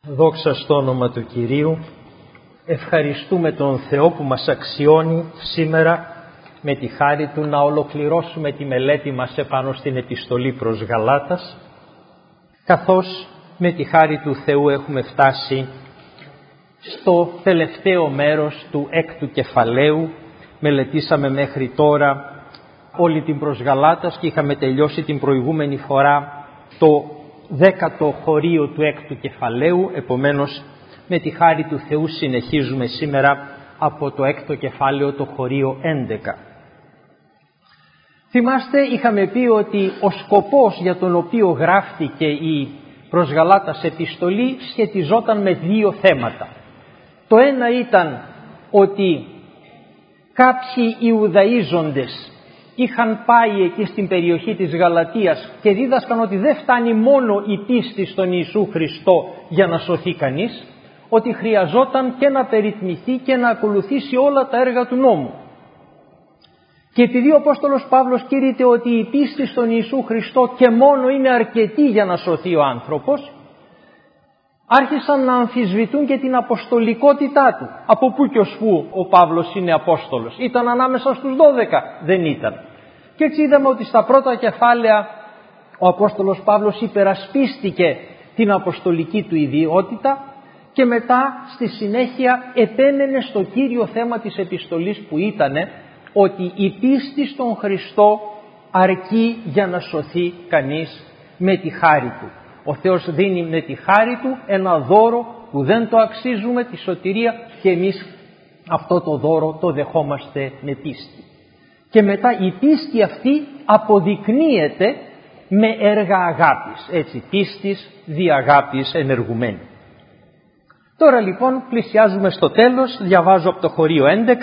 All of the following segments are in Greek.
Δόξα στο όνομα του Κυρίου. Ευχαριστούμε τον Θεό που μας αξιώνει σήμερα με τη χάρη Του να ολοκληρώσουμε τη μελέτη μας επάνω στην επιστολή προς Γαλάτας, καθώς με τη χάρη του Θεού έχουμε φτάσει στο τελευταίο μέρος του έκτου κεφαλαίου. Μελετήσαμε μέχρι τώρα όλη την προς Γαλάτας και είχαμε τελειώσει την προηγούμενη φορά το 10ο χωρίο του έκτου κεφαλαίου. Επομένως, με τη χάρη του Θεού συνεχίζουμε σήμερα από το έκτο κεφάλαιο, το χωρίο 11. Θυμάστε, είχαμε πει ότι ο σκοπός για τον οποίο γράφτηκε η προς Γαλάτας επιστολή σχετιζόταν με δύο θέματα. Το ένα ήταν ότι κάποιοι Ιουδαΐζοντες είχαν πάει εκεί στην περιοχή της Γαλατίας και δίδασκαν ότι δεν φτάνει μόνο η πίστη στον Ιησού Χριστό για να σωθεί κανείς, ότι χρειαζόταν και να περιτμηθεί και να ακολουθήσει όλα τα έργα του νόμου. Και επειδή ο Απόστολος Παύλος κήρυτε ότι η πίστη στον Ιησού Χριστό και μόνο είναι αρκετή για να σωθεί ο άνθρωπος, άρχισαν να αμφισβητούν και την αποστολικότητά του. Από πού και ως πού ο Παύλος είναι Απόστολος? Ήταν ανάμεσα στους 12? Δεν ήταν. Και έτσι είδαμε ότι στα πρώτα κεφάλαια ο Απόστολος Παύλος υπερασπίστηκε την αποστολική του ιδιότητα και μετά στη συνέχεια επέμενε στο κύριο θέμα της επιστολής, που ήτανε ότι η πίστη στον Χριστό αρκεί για να σωθεί κανείς με τη χάρη Του. Ο Θεός δίνει με τη χάρη Του ένα δώρο που δεν το αξίζουμε, τη σωτηρία, και εμείς αυτό το δώρο το δεχόμαστε με πίστη. Και μετά η πίστη αυτή αποδεικνύεται με έργα αγάπης, έτσι, πίστης δι' αγάπης ενεργουμένη. Τώρα λοιπόν πλησιάζουμε στο τέλος, διαβάζω από το χωρίο 11.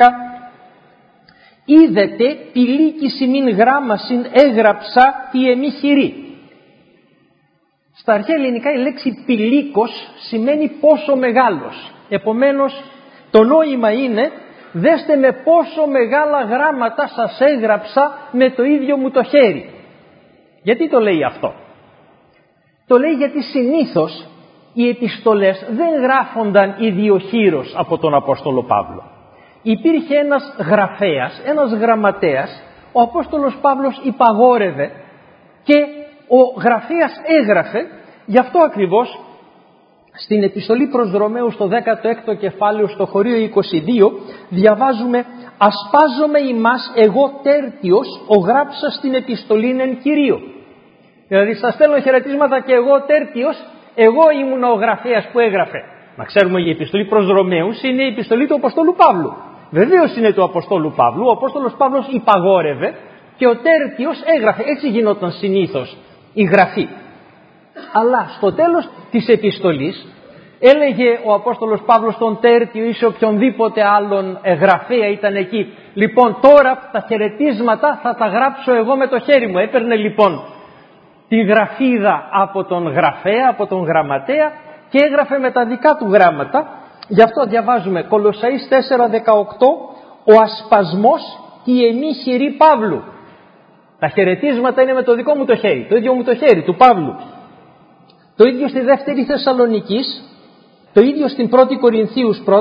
«Είδετε πηλίκηση μην γράμμασιν έγραψα τη εμή χειρή». Στα αρχαία ελληνικά η λέξη πηλίκος σημαίνει πόσο μεγάλος. Επομένως το νόημα είναι, δέστε με πόσο μεγάλα γράμματα σας έγραψα με το ίδιο μου το χέρι. Γιατί το λέει αυτό? Το λέει γιατί συνήθως οι επιστολές δεν γράφονταν ιδιοχείρος από τον Απόστολο Παύλο. Υπήρχε ένας γραφέας, ένας γραμματέας, ο Απόστολος Παύλος υπαγόρευε και ο γραφέας έγραφε. Γι' αυτό ακριβώς στην επιστολή προς Ρωμαίους στο 16ο κεφάλαιο στο χωρίο 22 διαβάζουμε «Ασπάζομαι ημάς εγώ τέρτιος ο γράψα στην επιστολήν εν Κυρίω». Δηλαδή σας στέλνω χαιρετίσματα και εγώ τέρτιος, εγώ ήμουν ο γραφέας που έγραφε. Να ξέρουμε, η επιστολή προς Ρωμαίους είναι η επιστολή του Αποστόλου Παύλου. Βεβαίως είναι του Αποστόλου Παύλου, ο Απόστολος Παύλος υπαγόρευε και ο τέρτιος έγραφε. Έτσι γινόταν συνήθως η γραφή. Αλλά στο τέλος της επιστολής έλεγε ο Απόστολος Παύλος στον τέρτιο ή σε οποιονδήποτε άλλον γραφέα ήταν εκεί, λοιπόν τώρα τα χαιρετίσματα θα τα γράψω εγώ με το χέρι μου. Έπαιρνε λοιπόν τη γραφίδα από τον γραφέα, από τον γραμματέα, και έγραφε με τα δικά του γράμματα. Γι' αυτό διαβάζουμε Κολοσσαείς 4:18, ο ασπασμός τη εμή χειρή Παύλου. Τα χαιρετίσματα είναι με το δικό μου το χέρι, το ίδιο μου το χέρι, του Παύλου. Το ίδιο στη δεύτερη Θεσσαλονικής, το ίδιο στην πρώτη Κορινθίους 1, 16-21,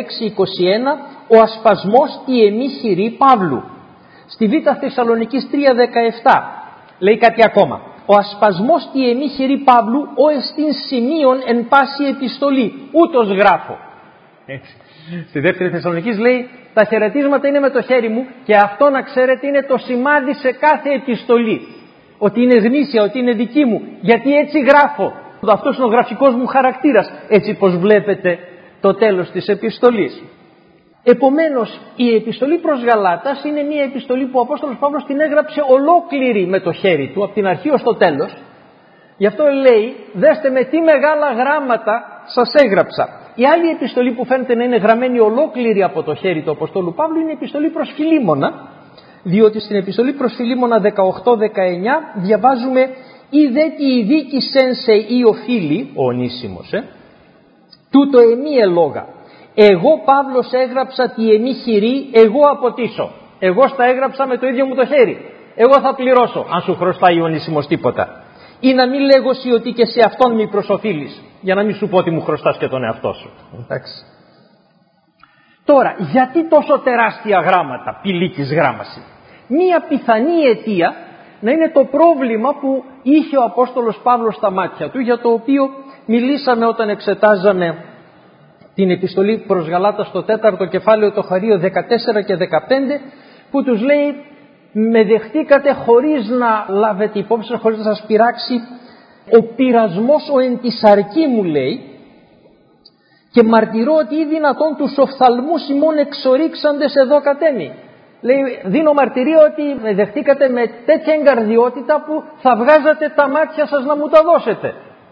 ο ασπασμός τη εμή χειρή Παύλου. Στη Β' Θεσσαλονικής 3:17 λέει κάτι ακόμα. Ο ασπασμός τη εμή χειρή Παύλου, ο εστίν σημείων εν πάση επιστολή, ούτως γράφω. Έτσι. Στη δεύτερη Θεσσαλονικής λέει, τα χαιρετίσματα είναι με το χέρι μου και αυτό, να ξέρετε, είναι το σημάδι σε κάθε επιστολή. Ότι είναι γνήσια, ότι είναι δική μου, γιατί έτσι γράφω. Αυτός είναι ο γραφικός μου χαρακτήρας, έτσι πως βλέπετε το τέλος της επιστολής. Επομένως η επιστολή προς Γαλάτας είναι μια επιστολή που ο Απόστολος Παύλος την έγραψε ολόκληρη με το χέρι του, από την αρχή ως το τέλος. Γι' αυτό λέει, δέστε με τι μεγάλα γράμματα σας έγραψα. Η άλλη επιστολή που φαίνεται να είναι γραμμένη ολόκληρη από το χέρι του Αποστόλου Παύλου είναι η επιστολή προς Φιλίμωνα, διότι στην επιστολή προς Φιλίμωνα 18-19 διαβάζουμε «Είδε τη ειδίκησεν σε ή ο φίλοι», ο Ονήσιμος, «τούτο εμή ελόγα. Εγώ Παύλος έγραψα τη εμή χειρή, εγώ αποτίσω. Εγώ στα έγραψα με το ίδιο μου το χέρι. Εγώ θα πληρώσω, αν σου χρωστάει ο Ονήσιμος τίποτα. ή να μην λέγω ότι και σε αυτόν μη προσοφίλεις, για να μην σου πω ότι μου χρωστάς και τον εαυτό σου. Εντάξει. Τώρα, γιατί τόσο τεράστια γράμματα, πηλίκης γράμμαση? Μία πιθανή αιτία να είναι το πρόβλημα που είχε ο Απόστολος Παύλος στα μάτια του, για το οποίο μιλήσαμε όταν εξετάζαμε την επιστολή προς Γαλάτας στο 4ο κεφάλαιο, το χαρείο 14 και 15, που τους λέει: με δεχτήκατε χωρίς να λάβετε υπόψη, χωρίς να σας πειράξει ο πειρασμός ο εν τη σαρκή μου, λέει, και μαρτυρώ ότι ή δυνατόν τους οφθαλμούς ημών εξορίξαντες εδώ κατέμει. Λέει, δίνω μαρτυρία ότι με δεχτήκατε με τέτοια εγκαρδιότητα που θα βγάζατε τα μάτια σας να μου τα δώσετε.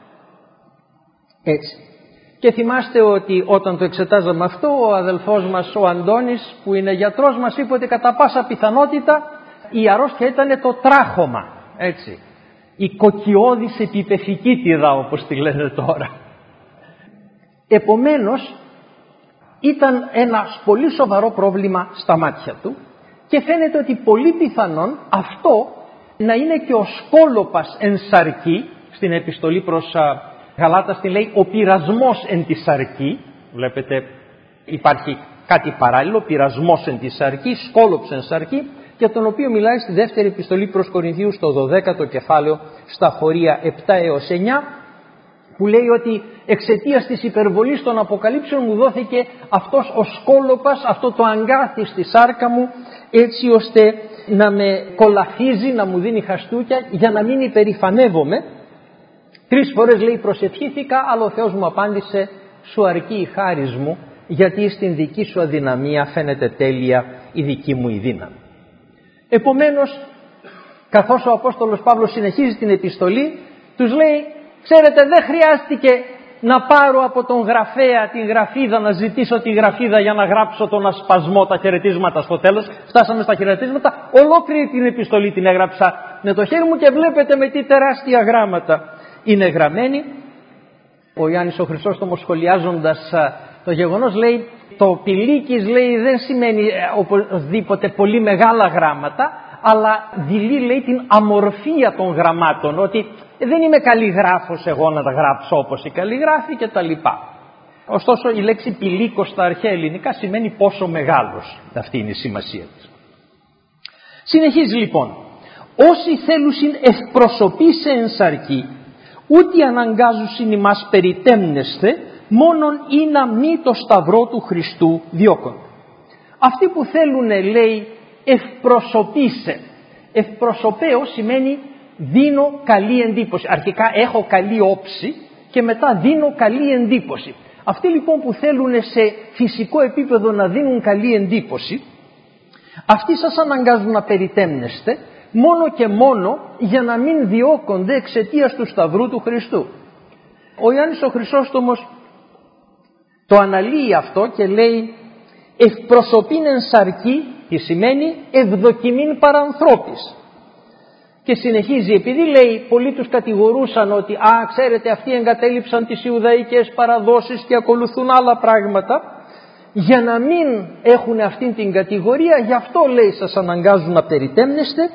Έτσι. Και θυμάστε ότι όταν το εξετάζαμε αυτό, ο αδελφός μας ο Αντώνης, που είναι γιατρός, μας είπε ότι κατά πάσα πιθανότητα η αρρώστια ήταν το τράχωμα. Έτσι. Η κοκκιώδης επιπεφικίτιδα, όπως τη λένε τώρα. Επομένως, ήταν ένα πολύ σοβαρό πρόβλημα στα μάτια του και φαίνεται ότι πολύ πιθανόν αυτό να είναι και ο σκόλοπας εν σαρκή. Στην επιστολή προς Γαλάτας τη λέει ο πειρασμός εν τη σαρκή. Βλέπετε, υπάρχει κάτι παράλληλο, πειρασμός εν τη σαρκή, σκόλοψ εν σαρκή, για τον οποίο μιλάει στη δεύτερη επιστολή προς Κορινθίους στο 12ο κεφάλαιο, στα χωρία 7 έως 9, που λέει ότι εξαιτίας της υπερβολής των αποκαλύψεων μου δόθηκε αυτός ο σκόλοπας, αυτό το αγκάθι στη σάρκα μου, έτσι ώστε να με κολαφίζει, να μου δίνει χαστούκια, για να μην υπερηφανεύομαι. 3 φορές, λέει, προσευχήθηκα, αλλά ο Θεός μου απάντησε: σου αρκεί η χάρις μου, γιατί στην δική σου αδυναμία φαίνεται τέλεια η δική μου η δύναμη. Επομένως, καθώς ο Απόστολος Παύλος συνεχίζει την επιστολή, τους λέει: ξέρετε, δεν χρειάστηκε να πάρω από τον γραφέα την γραφίδα, να ζητήσω τη γραφίδα για να γράψω τον ασπασμό, τα χαιρετίσματα στο τέλος. Φτάσαμε στα χαιρετίσματα, ολόκληρη την επιστολή την έγραψα με το χέρι μου και βλέπετε με τι τεράστια γράμματα είναι γραμμένη. Ο Ιάννης ο Χρυσόστομος, σχολιάζοντας το γεγονός, λέει: το πηλίκης, λέει, δεν σημαίνει οπωσδήποτε πολύ μεγάλα γράμματα, αλλά δηλεί, λέει, την αμορφία των γραμμάτων, ότι δεν είμαι καλλιγράφος εγώ να τα γράψω όπως οι καλλιγράφοι και τα λοιπά. Ωστόσο η λέξη πηλίκος στα αρχαία ελληνικά σημαίνει πόσο μεγάλος. Αυτή είναι η σημασία της. Συνεχίζει λοιπόν: όσοι θέλουσιν ευπροσωπήσε εν σαρκή, ούτε αναγκάζουσιν ημάς περιτέμνεσθε, μόνον ή να μη το σταυρό του Χριστού διώκον. Αυτοί που θέλουν, λέει, ευπροσωπήσε. Ευπροσωπέω σημαίνει δίνω καλή εντύπωση. Αρχικά έχω καλή όψη και μετά δίνω καλή εντύπωση. Αυτοί λοιπόν που θέλουν σε φυσικό επίπεδο να δίνουν καλή εντύπωση, αυτοί σας αναγκάζουν να περιτέμνεστε μόνο και μόνο για να μην διώκονται εξαιτίας του σταυρού του Χριστού. Ο Ιάννης ο Χρυσόστομος το αναλύει αυτό και λέει: ευπροσωπήν εν σαρκή, τι σημαίνει ευδοκιμήν παρανθρώπης. Και συνεχίζει, επειδή, λέει, πολλοί τους κατηγορούσαν ότι ξέρετε, αυτοί εγκατέλειψαν τις Ιουδαϊκές παραδόσεις και ακολουθούν άλλα πράγματα, για να μην έχουν αυτήν την κατηγορία, γι' αυτό, λέει, σας αναγκάζουν να περιτέμνεστε,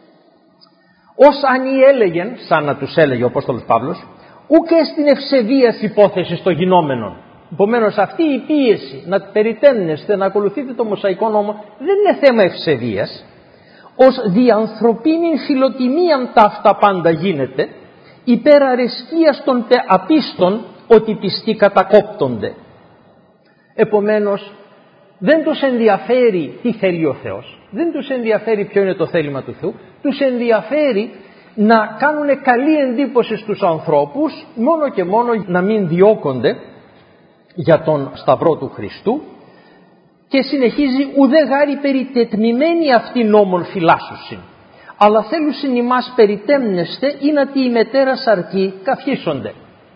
ως αν ή έλεγεν, σαν να τους έλεγε ο Απόστολος Παύλος, ούκε στην ευσεβίας υπόθεση στο γινόμενο. Επομένως, αυτή η πίεση να περιτέμνεστε, να ακολουθείτε το Μωσαϊκό νόμο, δεν είναι θέμα ευσεβίας. Ως διανθρωπίνην φιλοτιμίαν ταύτα πάντα γίνεται, υπέρ αρεσκίας των απίστων, ότι πιστοί κατακόπτονται. Επομένως, δεν τους ενδιαφέρει τι θέλει ο Θεός, δεν τους ενδιαφέρει ποιο είναι το θέλημα του Θεού, τους ενδιαφέρει να κάνουν καλή εντύπωση στους ανθρώπους, μόνο και μόνο να μην διώκονται για τον σταυρό του Χριστού. Και συνεχίζει, ουδέ γάρι περιτετμημένη αυτή νόμων φυλάσσουσιν, αλλά θέλουσιν ημάς περιτέμνεστε ή να τη ημετέρα σαρκή καυχήσονται.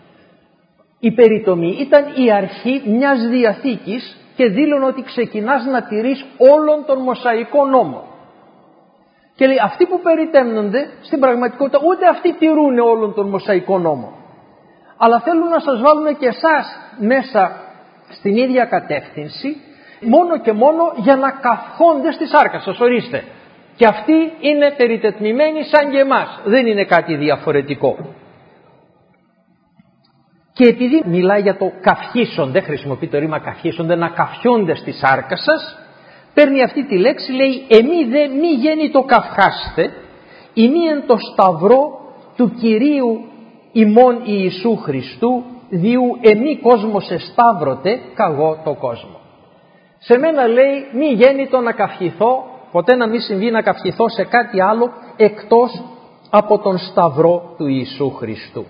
Η περιτομή ήταν η αρχή μιας διαθήκης και δήλωνε ότι ξεκινάς να τηρείς όλον τον Μωσαϊκό νόμο. Και λέει, αυτοί που περιτέμνονται στην πραγματικότητα ούτε αυτοί τηρούν όλον τον Μωσαϊκό νόμο, αλλά θέλουν να σας βάλουν και εσάς μέσα στην ίδια κατεύθυνση, μόνο και μόνο για να καυχόνται στη σάρκα σας. Ορίστε, Και αυτοί είναι περιτετμημένοι σαν και εμάς. Δεν είναι κάτι διαφορετικό. Και επειδή μιλάει για το καυχήσονται, χρησιμοποιεί το ρήμα καυχήσονται, να καυχιόνται στη σάρκα σας, παίρνει αυτή τη λέξη, λέει «Εμεί δε μη γέννη το καυχάστε, ημί εν το σταυρό του Κυρίου ημών Ιησού Χριστού, διού εμεί κόσμος εσταύρωτε, καγώ το κόσμο». Σε μένα λέει μη γέννη το να καυχηθώ, ποτέ να μην συμβεί να καυχηθώ σε κάτι άλλο εκτός από τον σταυρό του Ιησού Χριστού.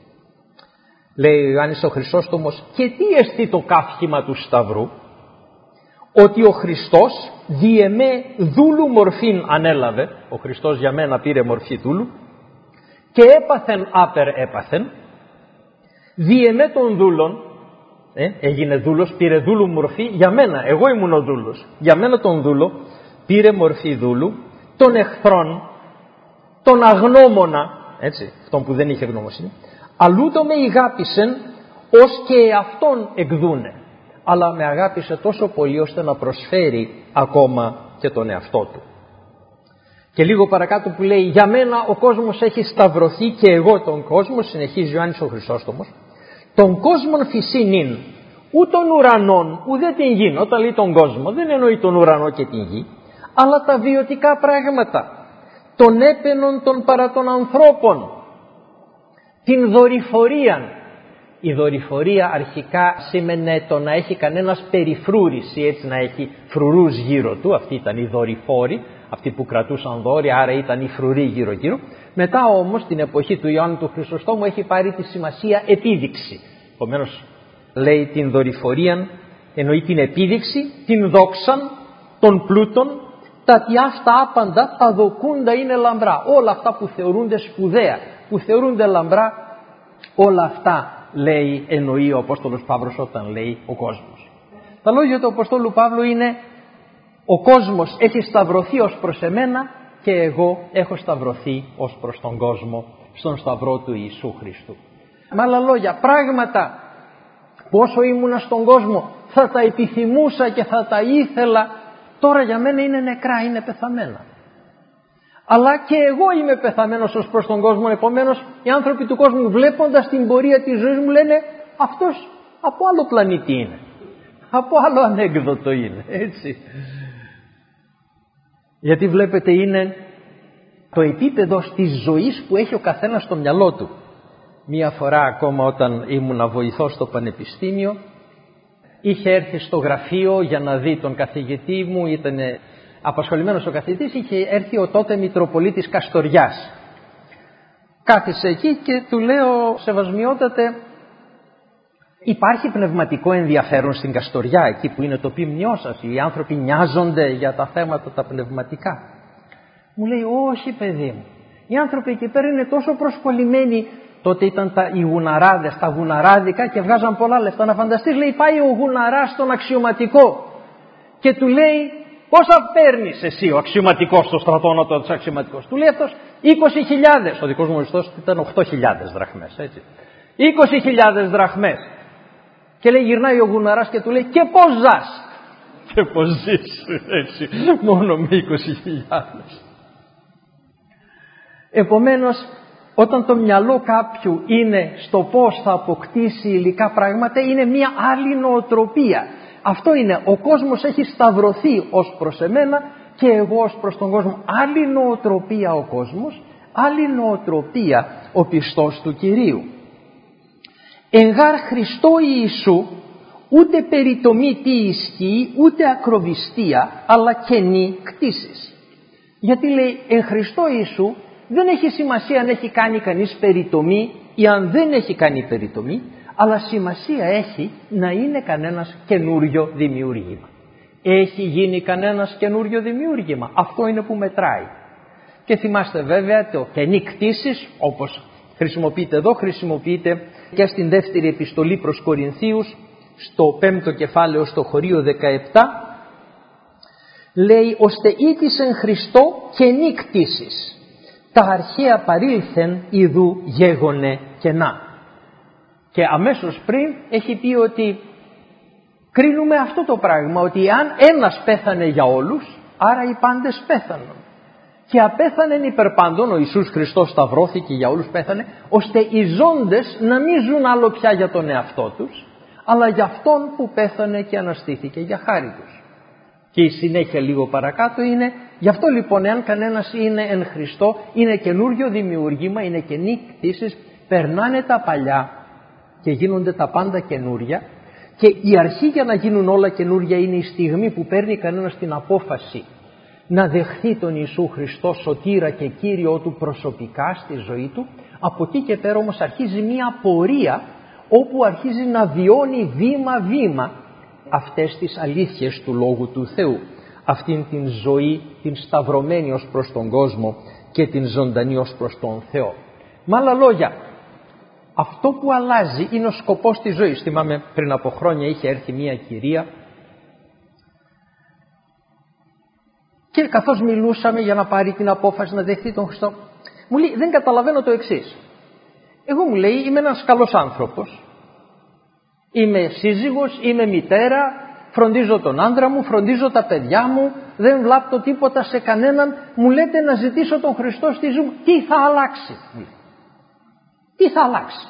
Λέει ο Ιωάννης ο Χρυσόστομος, και τι εστί το καύχημα του σταυρού? Ότι ο Χριστός δι' εμέ δούλου μορφήν ανέλαβε, ο Χριστός για μένα πήρε μορφή δούλου, και έπαθεν άπερ έπαθεν, δι' εμέ των δούλων, έγινε δούλος, πήρε δούλου μορφή για μένα, εγώ ήμουν ο δούλος, για μένα τον δούλο, πήρε μορφή δούλου, των εχθρών, τον αγνώμονα, έτσι, αυτόν που δεν είχε γνωμοσύνη, αλλούτο με ηγάπησεν ως και αυτόν εκδούνε. Αλλά με αγάπησε τόσο πολύ ώστε να προσφέρει ακόμα και τον εαυτό του. Και λίγο παρακάτω που λέει για μένα ο κόσμος έχει σταυρωθεί και εγώ τον κόσμο, συνεχίζει ο Ιωάννης ο Χρυσόστομος, τον κόσμον φυσίνην ου των ουρανών ουδέ την γη. Όταν λέει τον κόσμο δεν εννοεί τον ουρανό και την γη, αλλά τα βιωτικά πράγματα, των έπαινων των παρά των ανθρώπων, την δορυφορία. Η δορυφορία αρχικά σήμαινε το να έχει κανένας περιφρούρηση, έτσι να έχει φρουρούς γύρω του. Αυτοί ήταν οι δορυφόροι, αυτοί που κρατούσαν δόρυα, άρα ήταν οι φρουροί γύρω-γύρω. Μετά όμως την εποχή του Ιωάννου του Χρυσοστόμου έχει πάρει τη σημασία επίδειξη. Επομένως λέει την δορυφορία, εννοεί την επίδειξη, την δόξαν των πλούτων, τα τι αυτά άπαντα τα δοκούντα είναι λαμπρά. Όλα αυτά που θεωρούνται σπουδαία, που θεωρούνται λαμπρά, όλα αυτά λέει, εννοεί ο Απόστολος Παύλος όταν λέει ο κόσμος. Τα λόγια του Αποστόλου Παύλου είναι ο κόσμος έχει σταυρωθεί ως προς εμένα και εγώ έχω σταυρωθεί ως προς τον κόσμο στον σταυρό του Ιησού Χριστού. Με άλλα λόγια, πράγματα που όσο ήμουνα στον κόσμο θα τα επιθυμούσα και θα τα ήθελα, τώρα για μένα είναι νεκρά, είναι πεθαμένα. Αλλά και εγώ είμαι πεθαμένος ως προς τον κόσμο, επομένως οι άνθρωποι του κόσμου βλέποντας την πορεία της ζωής μου λένε αυτός από άλλο πλανήτη είναι, από άλλο ανέκδοτο είναι, έτσι. Γιατί βλέπετε είναι το επίπεδο της ζωής που έχει ο καθένας στο μυαλό του. Μία φορά ακόμα όταν ήμουνα βοηθός στο πανεπιστήμιο, είχε έρθει στο γραφείο για να δει τον καθηγητή μου, ήταν απασχολημένος ο καθηγητής, είχε έρθει ο τότε Μητροπολίτης Καστοριάς. Κάθισε εκεί και του λέω, σεβασμιότατε, υπάρχει πνευματικό ενδιαφέρον στην Καστοριά, εκεί που είναι το ποιμνιό σας, οι άνθρωποι νοιάζονται για τα θέματα τα πνευματικά? Μου λέει, όχι παιδί μου, οι άνθρωποι εκεί πέρα είναι τόσο προσκολλημένοι. Τότε ήταν οι γουναράδες, τα γουναράδικα και βγάζαν πολλά λεφτά. Να φανταστείς, λέει, πάει ο γουναράς στον αξιωματικό και του λέει, πόσα παίρνεις εσύ ο αξιωματικός στο στρατόνατο της αξιωματικός? Του λέει αυτός 20.000. Ο δικός μου μισθός ήταν 8.000 δραχμές, έτσι. 20.000 δραχμές. Και λέει, γυρνάει ο γουναράς και του λέει, και πώς ζας? Και πώς ζεις, έτσι, μόνο με 20.000. Επομένως, όταν το μυαλό κάποιου είναι στο πώς θα αποκτήσει υλικά πράγματα, είναι μια άλλη νοοτροπία. Αυτό είναι, ο κόσμος έχει σταυρωθεί ως προς εμένα και εγώ ως προς τον κόσμο. Άλλη νοοτροπία ο κόσμος, άλλη νοοτροπία ο πιστός του Κυρίου. Εν γάρ Χριστό Ιησού ούτε περιτομή τι ισχύει, ούτε ακροβιστία, αλλά καινή κτήσεις. Γιατί λέει εν Χριστό Ιησού δεν έχει σημασία αν έχει κάνει κανείς περιτομή ή αν δεν έχει κάνει περιτομή, αλλά σημασία έχει να είναι κανένας καινούριο δημιούργημα. Έχει γίνει κανένας καινούριο δημιούργημα. Αυτό είναι που μετράει. Και θυμάστε βέβαια το καινή κτήσεις, όπως χρησιμοποιείται εδώ, χρησιμοποιείται και στην δεύτερη επιστολή προς Κορινθίους, στο 5ο κεφάλαιο, στο χωρίο 17, λέει «Ώστε ήτησεν Χριστό καινή κτήσεις, τα αρχαία παρήλθεν ιδού γέγονε κενά». Και αμέσως πριν έχει πει ότι κρίνουμε αυτό το πράγμα, ότι αν ένας πέθανε για όλους, άρα οι πάντες πέθαναν. και απέθανεν υπερπάντων, ο Ιησούς Χριστός σταυρώθηκε, για όλους πέθανε, ώστε οι ζώντες να μην ζουν άλλο πια για τον εαυτό τους, αλλά για Αυτόν που πέθανε και αναστήθηκε για χάρη τους. Και η συνέχεια λίγο παρακάτω είναι, γι' αυτό λοιπόν εάν κανένας είναι εν Χριστώ, είναι καινούριο δημιούργημα, είναι καινή κτήσεις, περνάνε τα παλιά και γίνονται τα πάντα καινούρια, και η αρχή για να γίνουν όλα καινούρια είναι η στιγμή που παίρνει κανένας την απόφαση να δεχθεί τον Ιησού Χριστό σωτήρα και Κύριο του προσωπικά στη ζωή του. Από εκεί και πέρα όμως αρχίζει μία πορεία όπου αρχίζει να βιώνει βήμα-βήμα αυτές τις αλήθειες του Λόγου του Θεού. Αυτήν την ζωή, την σταυρωμένη ως προς τον κόσμο και την ζωντανή ως προς τον Θεό. Με άλλα λόγια, αυτό που αλλάζει είναι ο σκοπός της ζωής. Θυμάμαι πριν από χρόνια είχε έρθει μία κυρία και καθώς μιλούσαμε για να πάρει την απόφαση να δεχθεί τον Χριστό, μου λέει, δεν καταλαβαίνω το εξής. Εγώ, μου λέει, είμαι ένας καλός άνθρωπος, είμαι σύζυγος, είμαι μητέρα, φροντίζω τον άντρα μου, φροντίζω τα παιδιά μου, δεν βλάπτω τίποτα σε κανέναν, μου λέτε να ζητήσω τον Χριστό στη ζωή μου. Τι θα αλλάξει? Τι θα αλλάξει?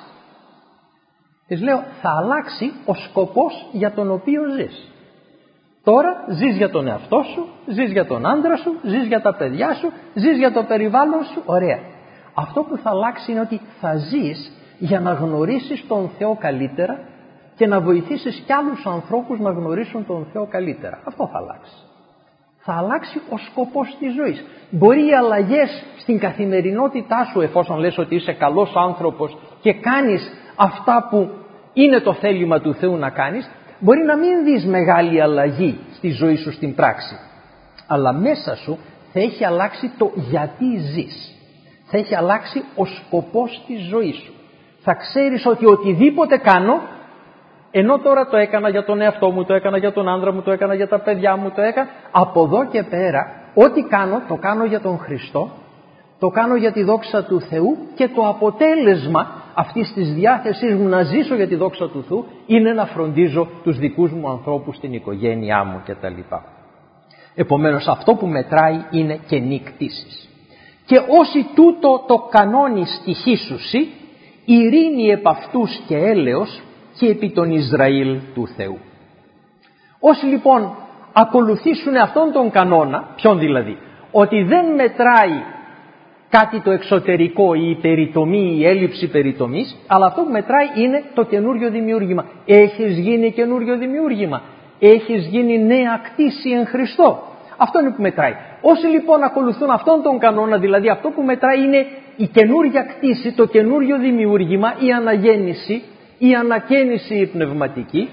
Της λέω, θα αλλάξει ο σκοπός για τον οποίο ζεις. Τώρα ζεις για τον εαυτό σου, ζεις για τον άντρα σου, ζεις για τα παιδιά σου, ζεις για το περιβάλλον σου, ωραία. Αυτό που θα αλλάξει είναι ότι θα ζεις για να γνωρίσεις τον Θεό καλύτερα και να βοηθήσεις κι άλλους ανθρώπους να γνωρίσουν τον Θεό καλύτερα. Αυτό θα αλλάξει. Θα αλλάξει ο σκοπός της ζωής. Μπορεί οι αλλαγές στην καθημερινότητά σου, εφόσον λες ότι είσαι καλός άνθρωπος και κάνεις αυτά που είναι το θέλημα του Θεού να κάνεις, μπορεί να μην δεις μεγάλη αλλαγή στη ζωή σου στην πράξη, αλλά μέσα σου θα έχει αλλάξει το γιατί ζεις. Θα έχει αλλάξει ο σκοπός της ζωής σου. Θα ξέρεις ότι οτιδήποτε κάνω, ενώ τώρα το έκανα για τον εαυτό μου, το έκανα για τον άντρα μου, το έκανα για τα παιδιά μου, το έκανα, από εδώ και πέρα ό,τι κάνω το κάνω για τον Χριστό, το κάνω για τη δόξα του Θεού, και το αποτέλεσμα αυτής της διάθεσης μου να ζήσω για τη δόξα του Θεού είναι να φροντίζω τους δικούς μου ανθρώπους, την οικογένειά μου κτλ. Επομένως αυτό που μετράει είναι καινή κτήσεις. Και όσοι τούτο το κανόνι στοιχήσουσι, ειρήνη επ' αυτούς και έλεος και επί τον Ισραήλ του Θεού. Όσοι λοιπόν ακολουθήσουν αυτόν τον κανόνα, ποιον δηλαδή? Ότι δεν μετράει κάτι το εξωτερικό, η περιτομή, η έλλειψη περιτομής, αλλά αυτό που μετράει είναι το καινούριο δημιούργημα. Έχεις γίνει καινούριο δημιούργημα. Έχεις γίνει νέα κτήση εν Χριστώ. Αυτό είναι που μετράει. Όσοι λοιπόν ακολουθούν αυτόν τον κανόνα, δηλαδή αυτό που μετράει είναι η καινούρια κτήση, το καινούριο δημιούργημα, η αναγέννηση, η ανακαίνιση πνευματική.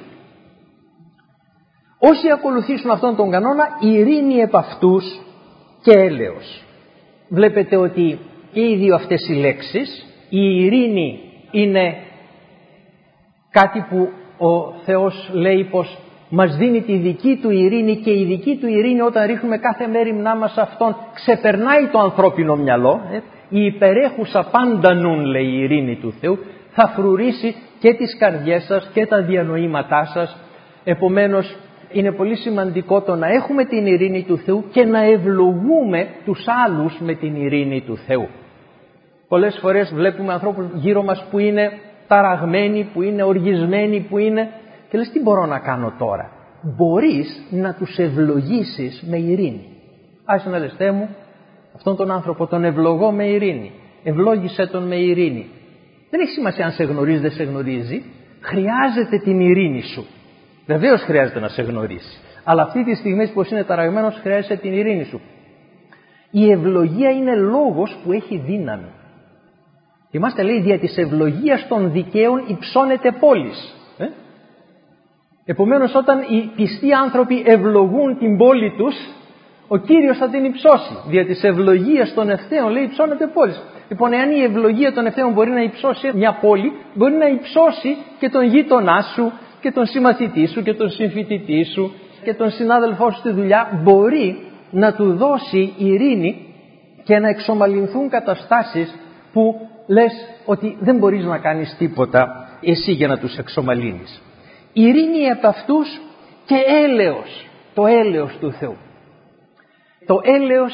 Όσοι ακολουθήσουν αυτόν τον κανόνα, ειρήνη επ' αυτούς και έλεος. Βλέπετε ότι και οι δύο αυτές οι λέξεις, η ειρήνη είναι κάτι που ο Θεός λέει πως μας δίνει τη δική του ειρήνη, και η δική του ειρήνη όταν ρίχνουμε κάθε μέρημνά μας αυτόν ξεπερνάει το ανθρώπινο μυαλό. Η υπερέχουσα πάντα νουν, λέει η ειρήνη του Θεού, θα φρουρήσει και τις καρδιές σας και τα διανοήματά σας. Επομένως είναι πολύ σημαντικό το να έχουμε την ειρήνη του Θεού και να ευλογούμε τους άλλους με την ειρήνη του Θεού. Πολλές φορές βλέπουμε ανθρώπους γύρω μας που είναι ταραγμένοι, που είναι οργισμένοι, που είναι... Και λες, τι μπορώ να κάνω τώρα? Μπορείς να τους ευλογήσεις με ειρήνη. Άσε να λες, Θεέ μου, αυτόν τον άνθρωπο τον ευλογώ με ειρήνη. Ευλόγησέ τον με ειρήνη. Δεν έχει σημασία αν σε γνωρίζει, δεν σε γνωρίζει. Χρειάζεται την ειρήνη σου. Βεβαίως χρειάζεται να σε γνωρίσει. Αλλά αυτή τη στιγμή που είναι ταραγμένος χρειάζεται την ειρήνη σου. Η ευλογία είναι λόγος που έχει δύναμη. Θυμάστε, λέει, δια της ευλογίας των δικαίων υψώνεται πόλης. Επομένως όταν οι πιστοί άνθρωποι ευλογούν την πόλη τους, ο Κύριος θα την υψώσει. Δια της ευλογίας των ευθέων, λέει, υψώνεται πόλης. Λοιπόν, εάν η ευλογία των ευθέων μπορεί να υψώσει μια πόλη, μπορεί να υψώσει και τον γείτονά σου και τον συμμαθητή σου και τον συμφοιτητή σου και τον συνάδελφό σου στη δουλειά. Μπορεί να του δώσει ειρήνη και να εξομαλυνθούν καταστάσεις που λες ότι δεν μπορείς να κάνεις τίποτα εσύ για να τους εξομαλύνεις. Ειρήνη επ' αυτούς και έλεος, το έλεος του Θεού. Το έλεος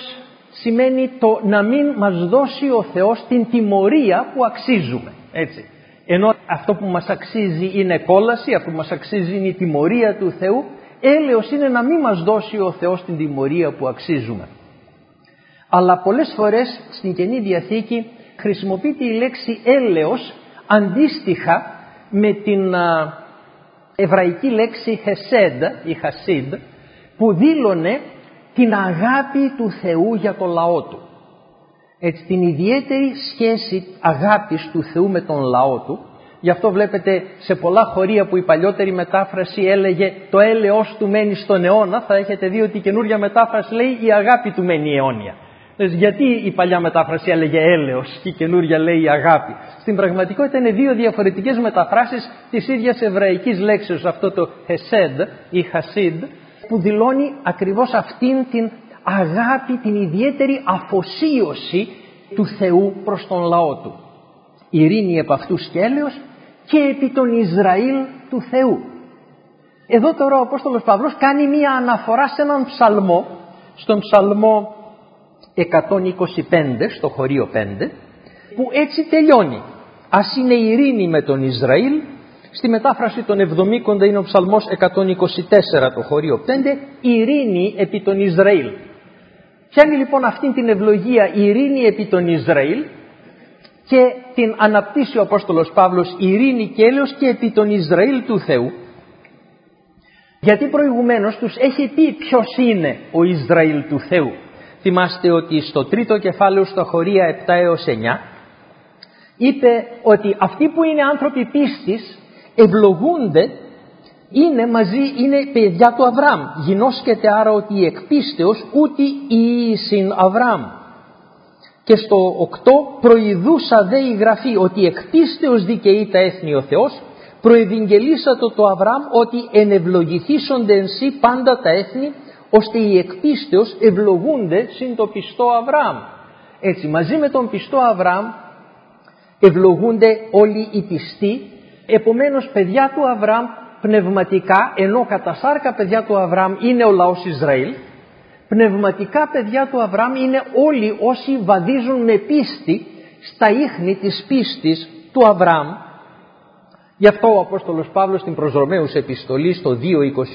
σημαίνει το να μην μας δώσει ο Θεός την τιμωρία που αξίζουμε, έτσι. Ενώ αυτό που μας αξίζει είναι κόλαση, αυτό που μας αξίζει είναι η τιμωρία του Θεού, έλεος είναι να μην μας δώσει ο Θεός την τιμωρία που αξίζουμε. Αλλά πολλές φορές στην Καινή Διαθήκη χρησιμοποιείται η λέξη έλεος αντίστοιχα με την εβραϊκή λέξη χεσέντ ή χασίδ, που δήλωνε την αγάπη του Θεού για το λαό του. Έτσι, την ιδιαίτερη σχέση αγάπης του Θεού με τον λαό του. Γι' αυτό βλέπετε σε πολλά χωρία που η παλιότερη μετάφραση έλεγε το έλεος του μένει στον αιώνα, θα έχετε δει ότι η καινούρια μετάφραση λέει η αγάπη του μένει αιώνια. Γιατί η παλιά μετάφραση έλεγε έλεος και η καινούρια λέει η αγάπη? Στην πραγματικότητα είναι δύο διαφορετικές μεταφράσεις της ίδιας εβραϊκής λέξης, αυτό το χεσέντ ή χασίδ, που δηλώνει ακριβώς αυτήν την αγάπη, την ιδιαίτερη αφοσίωση του Θεού προς τον λαό του. Ειρήνη επ' αυτούς και έλεος και επί τον Ισραήλ του Θεού. Εδώ τώρα ο Απόστολος Παύλος κάνει μία αναφορά σε έναν ψαλμό, στον ψαλμό 125, στο χωρίο 5, που έτσι τελειώνει. Ας είναι ειρήνη με τον Ισραήλ. Στη μετάφραση των Εβδομήκοντα είναι ο ψαλμός 124, το χωρίο 5, ειρήνη επί τον Ισραήλ. Πιάνει λοιπόν αυτήν την ευλογία ειρήνη επί τον Ισραήλ και την αναπτύσσει ο Απόστολος Παύλος ειρήνη και έλεος και επί τον Ισραήλ του Θεού. Γιατί προηγουμένως τους έχει πει ποιος είναι ο Ισραήλ του Θεού. Θυμάστε ότι στο τρίτο κεφάλαιο στα χωρία 7 έως 9 είπε ότι αυτοί που είναι άνθρωποι πίστης ευλογούνται, είναι παιδιά του Αβραάμ. Γινώσκεται άρα ότι η εκπίστεως ούτι η συν Αβραάμ. Και στο 8 προειδούσα δε η Γραφή ότι εκπίστεως δικαιεί τα έθνη ο Θεός, προευαγγελίσατο το Αβραάμ ότι ενευλογηθήσονται εν σύ πάντα τα έθνη, ώστε οι εκπίστεως ευλογούνται συν το πιστό Αβραάμ. Έτσι μαζί με τον πιστό Αβραάμ ευλογούνται όλοι οι πιστοί. Επομένως παιδιά του Αβραάμ πνευματικά, ενώ κατά σάρκα παιδιά του Αβραάμ είναι ο λαός Ισραήλ, πνευματικά παιδιά του Αβραάμ είναι όλοι όσοι βαδίζουν με πίστη στα ίχνη της πίστης του Αβραάμ. Γι' αυτό ο Απόστολος Παύλος στην προς Ρωμαίους επιστολή στο 2:28-29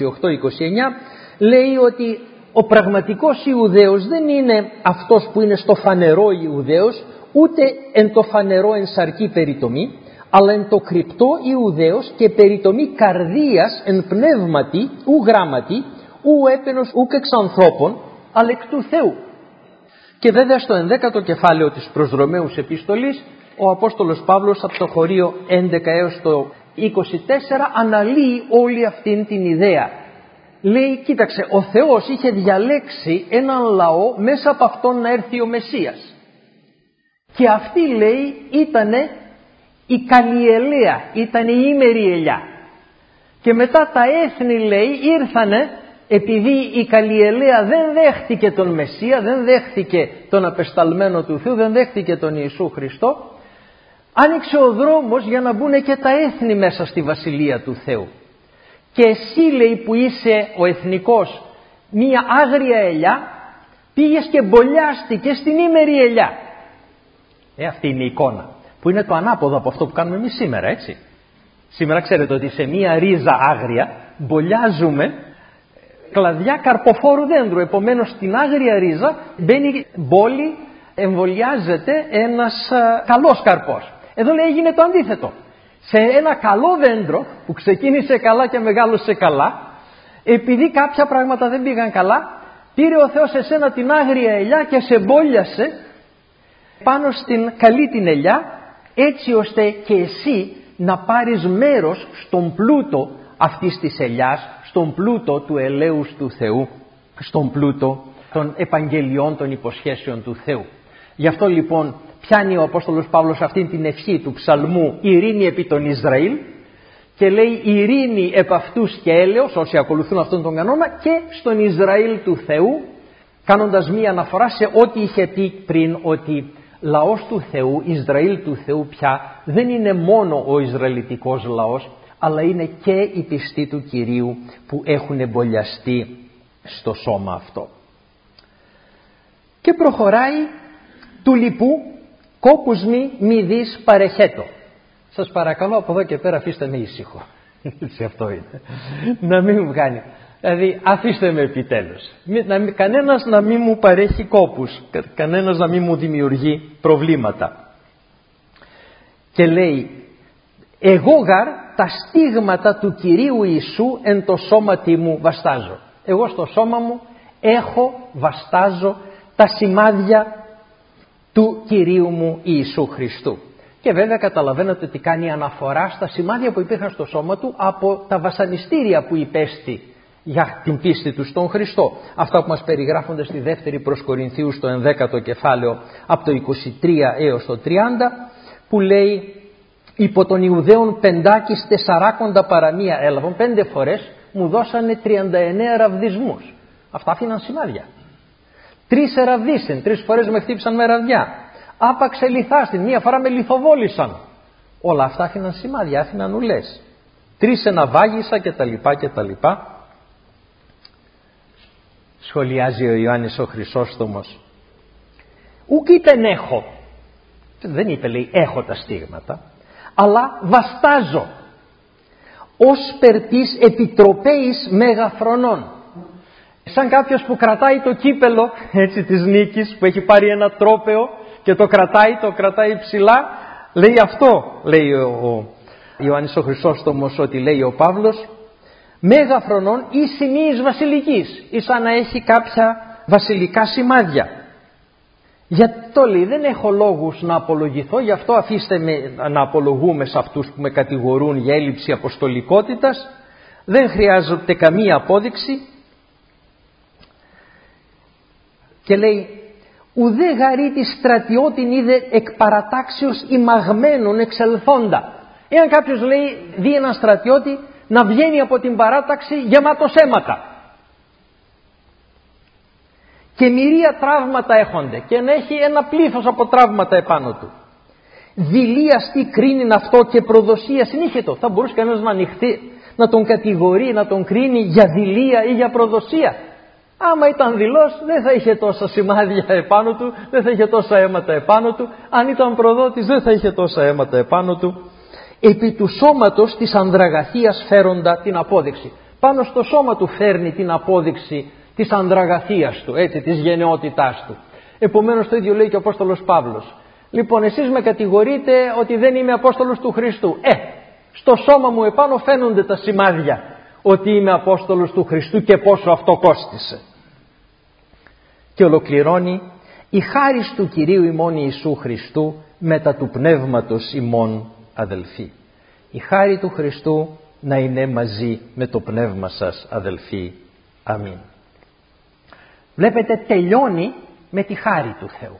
λέει ότι ο πραγματικός Ιουδαίος δεν είναι αυτός που είναι στο φανερό Ιουδαίος, ούτε εν το φανερό εν σαρκή περιτομή, αλλά εν το κρυπτό Ιουδαίος και περιτομή καρδίας εν πνεύματι ου γράμματι ου έπαινος ουκ εξ ανθρώπων, αλλά εκ του Θεού. Και βέβαια στο 11ο κεφάλαιο της προς Ρωμαίους επιστολής ο Απόστολος Παύλος από το χωρίο 11 έως το 24 αναλύει όλη αυτήν την ιδέα. Λέει, κοίταξε, ο Θεός είχε διαλέξει έναν λαό μέσα από αυτόν να έρθει ο Μεσσίας. Και αυτή, λέει, ήτανε η καλλιελαία, ήτανε η ήμερη ελιά. Και μετά τα έθνη, λέει, ήρθανε, επειδή η καλλιελαία δεν δέχτηκε τον Μεσσία, δεν δέχτηκε τον απεσταλμένο του Θεού, δεν δέχτηκε τον Ιησού Χριστό, άνοιξε ο δρόμος για να μπουν και τα έθνη μέσα στη Βασιλεία του Θεού. Και εσύ, λέει, που είσαι ο εθνικός μία άγρια ελιά, πήγες και μπολιάστηκες στην ήμερη ελιά. Αυτή είναι η εικόνα, που είναι το ανάποδο από αυτό που κάνουμε εμείς σήμερα, έτσι. Σήμερα ξέρετε ότι σε μία ρίζα άγρια μπολιάζουμε κλαδιά καρποφόρου δέντρου. Επομένως στην άγρια ρίζα μπαίνει μπόλι, εμβολιάζεται ένας καλός καρπός. Εδώ, λέει, έγινε το αντίθετο. Σε ένα καλό δέντρο που ξεκίνησε καλά και μεγάλωσε καλά, επειδή κάποια πράγματα δεν πήγαν καλά, πήρε ο Θεός εσένα την άγρια ελιά και σε μπόλιασε πάνω στην καλή την ελιά, έτσι ώστε και εσύ να πάρεις μέρος στον πλούτο αυτής της ελιάς, στον πλούτο του ελέους του Θεού, στον πλούτο των επαγγελιών των υποσχέσεων του Θεού. Γι' αυτό λοιπόν πιάνει ο Απόστολος Παύλος αυτήν την ευχή του ψαλμού ειρήνη επί τον Ισραήλ και λέει ειρήνη επ' αυτούς και έλεος, όσοι ακολουθούν αυτόν τον κανόνα, και στον Ισραήλ του Θεού, κάνοντας μία αναφορά σε ό,τι είχε πει πριν, ότι λαός του Θεού, Ισραήλ του Θεού πια δεν είναι μόνο ο Ισραηλιτικός λαός, αλλά είναι και οι πιστοί του Κυρίου που έχουν εμπολιαστεί στο σώμα αυτό. Και προχωράει του λοιπού κόπους μη δεις παρεχέτω. Σας παρακαλώ από εδώ και πέρα αφήστε με ήσυχο. Έτσι αυτό είναι. Να μην μου κάνει. Δηλαδή αφήστε με επιτέλους. Κανένας να μην μου παρέχει κόπους. Κανένας να μην μου δημιουργεί προβλήματα. Και λέει, εγώ γαρ τα στίγματα του Κυρίου Ιησού εν το σώματι μου βαστάζω. Εγώ στο σώμα μου βαστάζω τα σημάδια του Κυρίου μου Ιησού Χριστού. Και βέβαια καταλαβαίνετε ότι κάνει αναφορά στα σημάδια που υπήρχαν στο σώμα του από τα βασανιστήρια που υπέστη για την πίστη του στον Χριστό. Αυτά που μας περιγράφονται στη δεύτερη προς Κορινθίους στο 11ο κεφάλαιο από το 23 έως το 30, που λέει, υπό των Ιουδαίων πεντάκις 40 παραμία έλαβαν, 5 φορές μου δώσανε 39 ραβδισμούς. Αυτά άφηναν σημάδια. 3 εραβδίσεν, 3 φορές με χτύπησαν με ραβδιά. Άπαξε λιθάστην, 1 φορά με λιθοβόλησαν. Όλα αυτά άφηναν σημάδια, άφηναν ουλές. 3 εναβάγισα κτλ. Σχολιάζει ο Ιωάννης ο Χρυσόστομος. Ουκ είπεν έχω. Δεν είπε, λέει, έχω τα στίγματα, αλλά βαστάζω ως περτής επιτροπέης μεγαφρονών. Σαν κάποιος που κρατάει το κύπελο, έτσι, της νίκης, που έχει πάρει ένα τρόπαιο και το κρατάει ψηλά. Λέει αυτό, λέει ο Ιωάννης ο Χρυσόστομος, ότι λέει ο Παύλος, μεγαφρονών ή σημείης βασιλικής, ή σαν να έχει κάποια βασιλικά σημάδια. Γιατί το λέει, δεν έχω λόγους να απολογηθώ, γι' αυτό αφήστε με να απολογούμε σε αυτούς που με κατηγορούν για έλλειψη αποστολικότητας. Δεν χρειάζεται καμία απόδειξη. Και λέει, ουδέ γαρίτη στρατιώτην είδε εκ παρατάξεως ημαγμένων εξελθόντα. Εάν κάποιος, λέει, δει έναν στρατιώτη να βγαίνει από την παράταξη γεμάτος αίματα και μοιραία τραύματα έχονται και να έχει ένα πλήθος από τραύματα επάνω του, δειλίας τι κρίνει αυτό και προδοσία συνήχετο. Θα μπορούσε κανένας να ανοιχτεί, να τον κατηγορεί, να τον κρίνει για δειλία ή για προδοσία? Άμα ήταν δειλός δεν θα είχε τόσα σημάδια επάνω του, δεν θα είχε τόσα αίματα επάνω του. Αν ήταν προδότης δεν θα είχε τόσα αίματα επάνω του. Επί του σώματος της ανδραγαθίας φέροντα την απόδειξη. Πάνω στο σώμα του φέρνει την απόδειξη της ανδραγαθίας του, έτσι, της γενναιότητάς του. Επομένως το ίδιο λέει και ο Απόστολος Παύλος. Λοιπόν, εσείς με κατηγορείτε ότι δεν είμαι Απόστολος του Χριστού. Στο σώμα μου επάνω φαίνονται τα σημάδια ότι είμαι Απόστολος του Χριστού και πόσο αυτό κόστισε. Και ολοκληρώνει, η χάρις του Κυρίου ημών Ιησού Χριστού μετά του πνεύματος ημών αδελφοί. Η χάρη του Χριστού να είναι μαζί με το πνεύμα σας, αδελφοί. Αμήν. Βλέπετε, τελειώνει με τη χάρη του Θεού.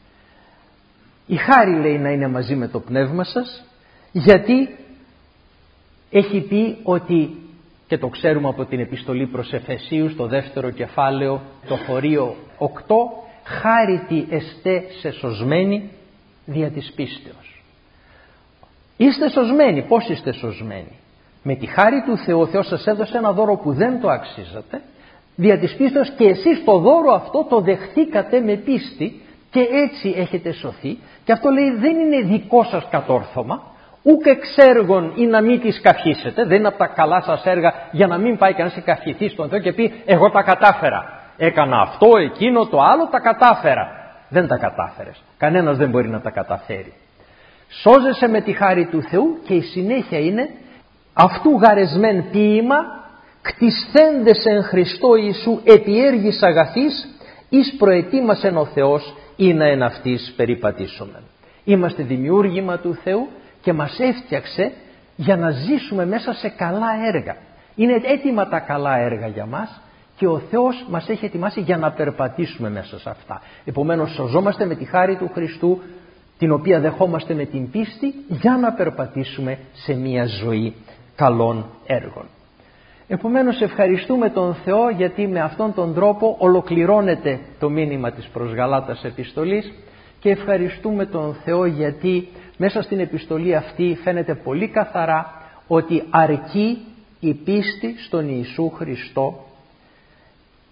Η χάρη, λέει, να είναι μαζί με το πνεύμα σας, γιατί έχει πει ότι, και το ξέρουμε από την επιστολή προς Εφεσίους, στο 2ο κεφάλαιο, το χωρίο 8, χάρητη εστέ σε σωσμένοι δια της πίστεως. Είστε σωσμένοι. Πώς είστε σωσμένοι? Με τη χάρη του Θεού, ο Θεός σας έδωσε ένα δώρο που δεν το αξίζατε, δια της πίστεως, και εσείς το δώρο αυτό το δεχτήκατε με πίστη και έτσι έχετε σωθεί. Και αυτό, λέει, δεν είναι δικό σας κατόρθωμα, ούκ εξέργων ή να μην τις καυχήσετε. Δεν είναι από τα καλά σας έργα για να μην πάει κανείς και καυχηθεί στον Θεό και πει εγώ τα κατάφερα. Έκανα αυτό, εκείνο, το άλλο, τα κατάφερα. Δεν τα κατάφερες. Κανένας δεν μπορεί να τα καταφέρει. Σώζεσαι με τη χάρη του Θεού και η συνέχεια είναι αυτού γαρεσμέν ποίημα κτισθέντες εν Χριστώ Ιησού επί έργης αγαθής εις προετοίμασεν ο Θεός ή να εν αυτής περιπατήσομεν. Είμαστε δημιούργημα του Θεού και μας έφτιαξε για να ζήσουμε μέσα σε καλά έργα. Είναι έτοιμα τα καλά έργα για μας και ο Θεός μας έχει ετοιμάσει για να περπατήσουμε μέσα σε αυτά. Επομένως σωζόμαστε με τη χάρη του Χριστού, την οποία δεχόμαστε με την πίστη, για να περπατήσουμε σε μια ζωή καλών έργων. Επομένως ευχαριστούμε τον Θεό, γιατί με αυτόν τον τρόπο ολοκληρώνεται το μήνυμα της προς Γαλάτας επιστολής, και ευχαριστούμε τον Θεό γιατί μέσα στην επιστολή αυτή φαίνεται πολύ καθαρά ότι αρκεί η πίστη στον Ιησού Χριστό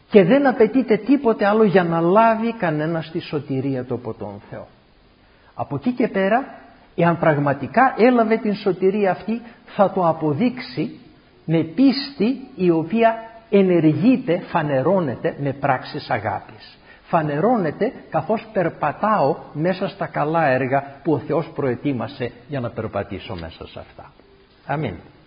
και δεν απαιτείται τίποτε άλλο για να λάβει κανένας τη σωτηρία του από τον Θεό. Από εκεί και πέρα, εάν πραγματικά έλαβε την σωτηρία αυτή, θα το αποδείξει με πίστη η οποία ενεργείται, φανερώνεται με πράξεις αγάπης. Φανερώνεται καθώς περπατάω μέσα στα καλά έργα που ο Θεός προετοίμασε για να περπατήσω μέσα σε αυτά. Αμήν.